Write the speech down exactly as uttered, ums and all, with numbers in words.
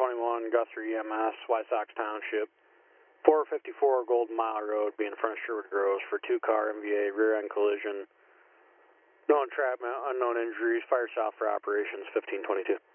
twenty-one, Guthrie E M S, White Sox Township, four fifty-four Golden Mile Road, being in front of Sherwood Groves for two-car M V A rear-end collision. No entrapment, unknown injuries, fire south for operations fifteen twenty-two.